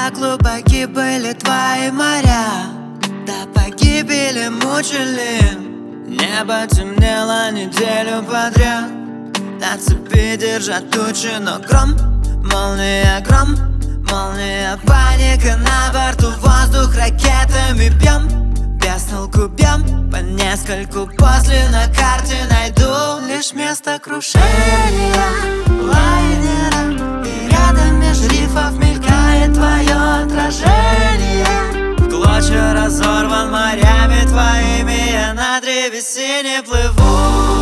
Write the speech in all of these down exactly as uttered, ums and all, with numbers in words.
так глубоки были твои моря, до погибели мучили. Небо темнело неделю подряд, на цепи держат тучи, но гром, молния, гром, молния, паника на борту, воздух ракетами бьем, без толку бьем, по нескольку после на карте найду лишь место крушения лайнера, и рядом меж рифов мелькает твое отражение. В клочья разорван морями твоими, я на древесине плыву,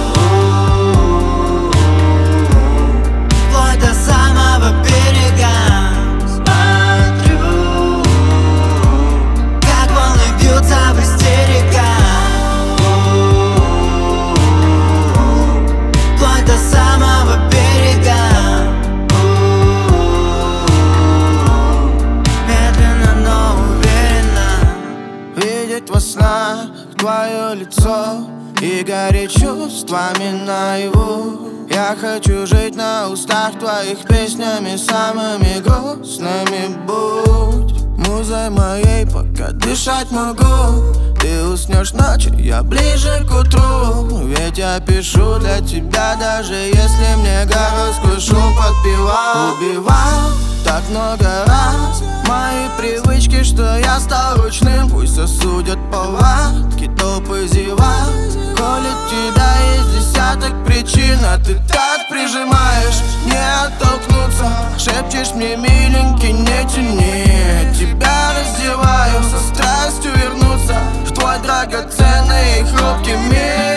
вплоть до самого берега. Смотрю, как волны бьются в истериках, вплоть до самого берега. Медленно, но уверенно видеть во снах твое лицо и гореть чувствами наяву. Я хочу жить на устах твоих песнями самыми грустными. Будь музой моей, пока дышать могу. Ты уснешь ночью, я ближе к утру. Ведь я пишу для тебя, даже если мне городской шум подпевал. Убивал так много раз мои привычки, что я стал ручным. Пусть осудят повадки, толпы зевак. Коли тебя есть десяток причин, а ты так прижимаешь, не оттолкнуться. Шепчешь мне, миленький, не тяни. Тебя раздеваю, со страстью вернуться в твой драгоценный и хрупкий мир.